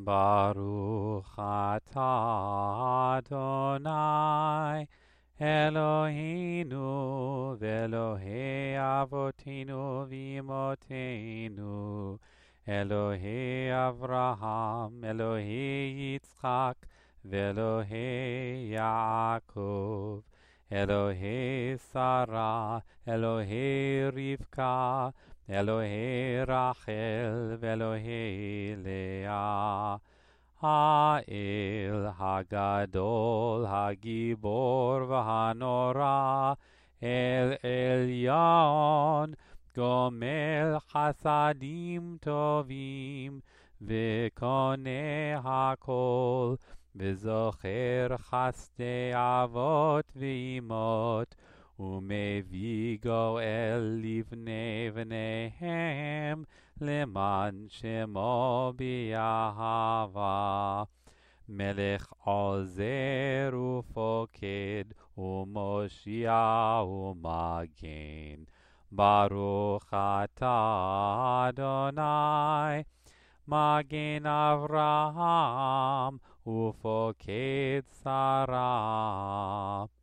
Baruch atah Adonai Eloheinu v'Elohei avotenu v'imotenu Elohei Avraham Elohei Yitzchak v'Elohei Yaakov Elohei Sarah Elohei Rivka Elohei Rachel v'Elohei Leah Ha'el Hagadol Hagibor v'Hanora El Elyon Gomel Chasadim Tovim V'Koneh HaKol V'Zocher Chasdei Avot V'Imot ומביא גואל לבני בניהם למען שמו באהבה. מלך עוזר ופוקד ומושיע ומגן. ברוך אתה אדוני מגן אברהם ופוקד שרה.